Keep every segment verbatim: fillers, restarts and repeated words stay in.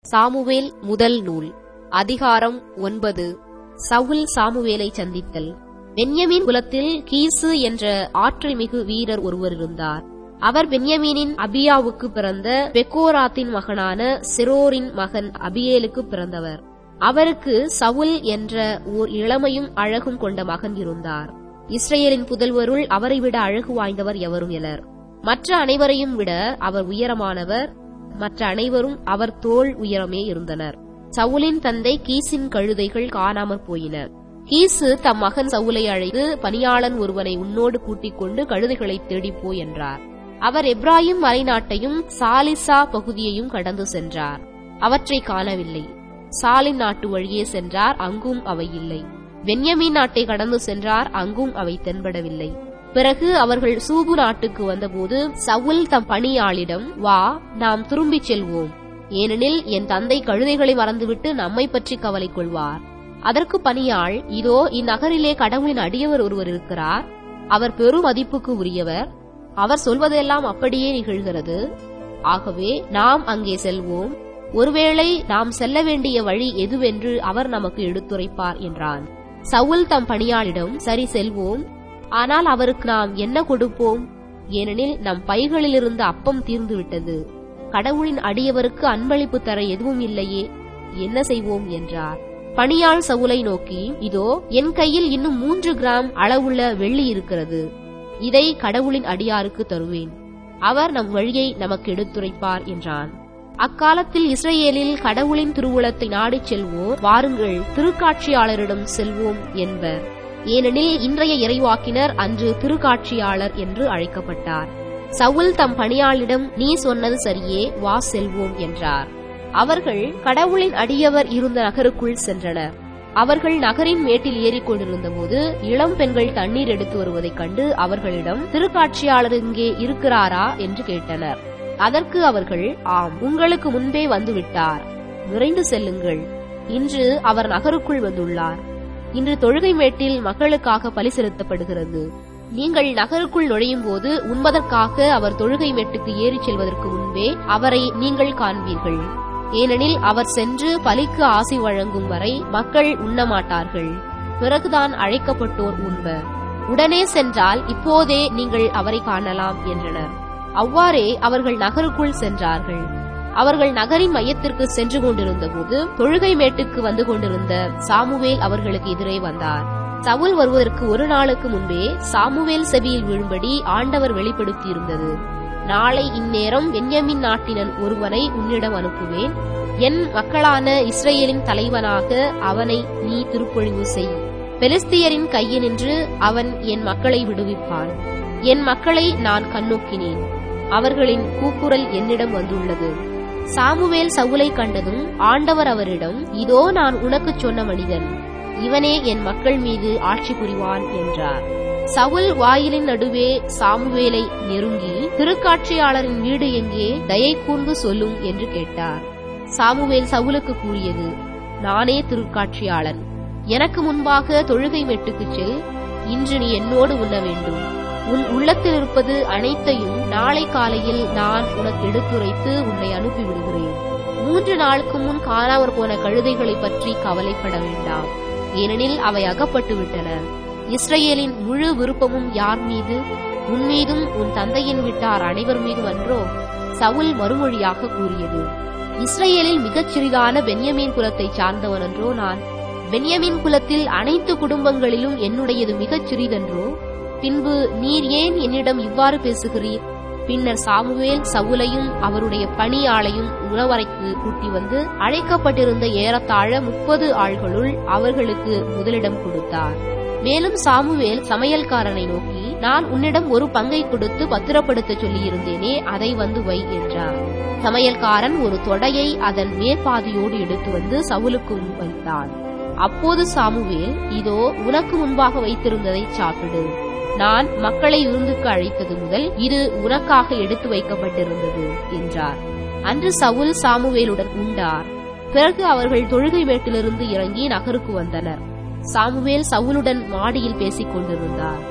Samuel முதல் நூல் அதிகாரம் ஒன்பது. சவுல் சாமுவேலை சந்தித்தல். பென்யமீன் குலத்தில் கீசு என்ற ஆற்றல்மிகு வீரர் ஒருவர் இருந்தார். அவர் பென்யமீனின் அபியாவுக்கு பிறந்த பெக்கோராத்தின் மகனான செரோரின் மகன் அபியேலுக்கு பிறந்தவர். அவருக்கு சவுல் என்ற ஓர் இளமையும் அழகும் கொண்ட மகன் இருந்தார். இஸ்ரேலின் புதல்வருள் அவரை விட அழகு வாய்ந்தவர் எவரும் இலர். மற்ற அனைவரையும் விட அவர் உயரமானவர். மற்ற அனைவரும் அவர் தோள் உயரமே இருந்தனர். சவுலின் தந்தை கீசின் கழுதைகள் காணாமற் போயின. கீசு தம் மகன் சவுலை அழைத்து, பணியாளன் ஒருவனை உன்னோடு கூட்டிக் கொண்டு கழுதைகளை தேடிப்போ என்றார். அவர் எப்ராயிம் மலைநாட்டையும் சாலிசா பகுதியையும் கடந்து சென்றார். அவற்றை காணவில்லை. சாலின் நாட்டு வழியே சென்றார், அங்கும் அவை இல்லை. பென்யமீன் நாட்டை கடந்து சென்றார், அங்கும் அவை தென்படவில்லை. பிறகு அவர்கள் சூபு நாட்டுக்கு வந்தபோது சவுல் தம் பணியாளிடம், வா, நாம் திரும்பிச் செல்வோம், ஏனெனில் என் தந்தை கழுதைகளை மறந்துவிட்டு நம்மை பற்றி கவலை கொள்வார். அதற்கு பணியாள், இதோ இந்நகரிலே கடவுளின் அடியவர் ஒருவர் இருக்கிறார். அவர் பெரும் மதிப்புக்கு உரியவர். அவர் சொல்வதெல்லாம் அப்படியே நிகழ்கிறது. ஆகவே நாம் அங்கே செல்வோம். ஒருவேளை நாம் செல்ல வேண்டிய வழி எதுவென்று அவர் நமக்கு எடுத்துரைப்பார் என்றான். சவுல் தம் பணியாளிடம், சரி, செல்வோம். ஆனால் அவருக்கு நாம் என்ன கொடுப்போம்? ஏனெனில் நம் பைகளிலிருந்து அப்பம் தீர்ந்துவிட்டது. கடவுளின் அடியவருக்கு அன்பளிப்பு தர எதுவும் இல்லையே, என்ன செய்வோம் என்றார். பணியாள் சவுலை நோக்கி, இதோ என் கையில் இன்னும் மூன்று கிராம் அளவுள்ள வெள்ளி இருக்கிறது. இதை கடவுளின் அடியாருக்கு தருவேன். அவர் நம் வழியை நமக்கு எடுத்துரைப்பார் என்றான். அக்காலத்தில் இஸ்ரேலில் கடவுளின் திருவுளத்தை நாடிச் செல்வோர், வாருங்கள், திருக்காட்சியாளரிடம் செல்வோம் என்பர். ஏனெனில் இன்றைய இறைவாக்கினர் அன்று திருக்காட்சியாளர் என்று அழைக்கப்பட்டார். சவுல் தம் பணியாளிடம், நீ சொன்னது சரியே, வா, செல்வோம் என்றார். அவர்கள் கடவுளின் அடியவர் இருந்த நகருக்குள் சென்றனர். அவர்கள் நகரின் மேட்டில் ஏறிக்கொண்டிருந்த போது இளம் பெண்கள் தண்ணீர் எடுத்து வருவதைக் கண்டு அவர்களிடம், திருக்காட்சியாளர் இங்கே இருக்கிறாரா என்று கேட்டனர். அதற்கு அவர்கள், ஆம், உங்களுக்கு முன்பே வந்துவிட்டார், விரைந்து செல்லுங்கள். இன்று அவர் நகருக்குள் வந்துள்ளார். இன்று தொழுகை மேட்டில் மக்களுக்காக பலி செலுத்தப்படுகிறது. நீங்கள் நகருக்குள் நுழையும் போது உண்பதற்காக அவர் தொழுகை மேட்டுக்கு ஏறிச் செல்வதற்கு முன்பே அவரை நீங்கள் காண்பீர்கள். ஏனெனில் அவர் சென்று பலிக்கு ஆசி வழங்கும் வரை மக்கள் உண்ணமாட்டார்கள். பிறகுதான் அழைக்கப்பட்டோர் உண்பர். உடனே சென்றால் இப்போதே நீங்கள் அவரை காணலாம் என்றனர். அவ்வாறே அவர்கள் நகருக்குள் சென்றார்கள். அவர்கள் நகரின் மையத்திற்கு சென்று கொண்டிருந்த போது தொழுகை மேட்டுக்கு வந்து கொண்டிருந்த சாமுவேல் அவர்களுக்கு எதிரே வந்தார். சவுல் வருவதற்கு ஒரு நாளுக்கு முன்பே சாமுவேல் செவியில் விழும்படி ஆண்டவர் வெளிப்படுத்தியிருந்தது. நாளை இந்நேரம் பென்யமீன் நாட்டினன் ஒருவனை உன்னிடம் அனுப்புவேன். என் மக்களான இஸ்ரேலின் தலைவனாக அவனை நீ திருப்பொழிவு செய். பெலிஸ்தியரின் கையினின்று அவன் என் மக்களை விடுவிப்பான். என் மக்களை நான் கண்ணோக்கினேன். அவர்களின் கூக்குரல் என்னிடம் வந்துள்ளது. சாமுவேல் சவுலை கண்டதும் ஆண்டவர் அவரிடம், இதோ நான் உனக்குச் சொன்ன மனிதன், இவனே என் மக்கள் மீது ஆட்சி புரிவான் என்றார். சவுல் வாயிலின் நடுவே சாமுவேலை நெருங்கி, திருக்காட்சியாளரின் வீடு எங்கே, தயை கூர்ந்து சொல்லும் என்று கேட்டார். சாமுவேல் சவுலுக்கு கூறியது, நானே திருக்காட்சியாளன். எனக்கு முன்பாக தொழுகை மெட்டுக்குச் செல். இன்று நீ என்னோடு உண்ண வேண்டும். உன் உள்ளத்தில் இருப்பது அனைத்தையும் நாளை காலையில் நான் உனக்கு எடுத்துரைத்து உன்னை அனுப்பிவிடுகிறேன். மூன்று நாளுக்கு முன் காணாமற் போன கழுதைகளை பற்றி கவலைப்பட வேண்டாம், ஏனெனில் அவை அகப்பட்டு விட்டன. இஸ்ரேலின் முழு விருப்பமும் யார் மீது? உன் மீதும் உன் தந்தையின் வீட்டார் அனைவர் மீதும் அன்றோ? சவுல் மறுமொழியாக கூறியது, இஸ்ரேலில் மிகச் சிறிதான பென்யமீன் குலத்தை சார்ந்தவன் என்றோ நான்? பென்யமீன் குலத்தில் அனைத்து குடும்பங்களிலும் என்னுடையது மிகச் சிறிதென்றோ? பின்பு நீர் ஏன் என்னிடம் இவ்வாறு பேசுகிறீர்? பின்னர் சாமுவேல் சவுலையும் அவருடைய பணியாளையும் உணவறைக்கு கூட்டி வந்து அழைக்கப்பட்டிருந்த ஏறத்தாழ முப்பது ஆள்களுள் அவர்களுக்கு முதலிடம் கொடுத்தார். மேலும் சாமுவேல் சமையல்காரனை நோக்கி, நான் உன்னிடம் ஒரு பங்கை கொடுத்து பத்திரப்படுத்த சொல்லியிருந்தேனே, அதை வந்து வை என்றார். சமையல்காரன் ஒரு தொடையை அதன் மேற்பாதியோடு எடுத்து வந்து சவுலுக்கு முன் வைத்தான். அப்போது சாமுவேல், இதோ உனக்கு முன்பாக வைத்திருந்ததை சாப்பிடு. நான் மக்களை விருந்துக்கு அழைத்தது முதல் இது உனக்காக எடுத்து வைக்கப்பட்டிருந்தது என்றார். அன்று சவுல் சாமுவேலுடன் உண்டார். பிறகு அவர்கள் தொழுகை மேட்டிலிருந்து இறங்கி நகருக்கு வந்தனர். சாமுவேல் சவுலுடன் மாடியில் பேசிக் கொண்டிருந்தார்.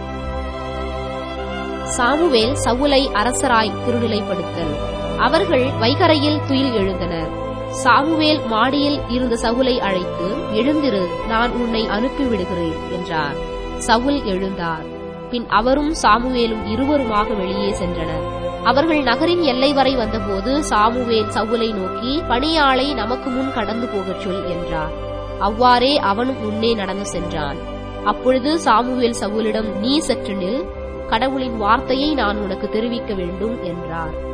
சாமுவேல் சவுலை அரசராய் திருநிலைப்படுத்தல். அவர்கள் வைகரையில் துயில் எழுந்தனர். சாமுவேல் மாடியில் இருந்த சவுலை அழைத்து, எழுந்திரு, நான் உன்னை அனுப்பிவிடுகிறேன் என்றார். சவுல் எழுந்தார். பின் அவரும் சாமுவேலும் இருவருமாக வெளியே சென்றனர். அவர்கள் நகரின் எல்லை வரை வந்தபோது சாமுவேல் சவுலை நோக்கி, பணியாளை நமக்கு முன் கடந்து போகச் சொல் என்றார். அவ்வாறே அவனும் முன்னே நடந்து சென்றான். அப்பொழுது சாமுவேல் சவுலிடம், நீ சற்று நில், கடவுளின் வார்த்தையை நான் உனக்கு தெரிவிக்க வேண்டும் என்றார்.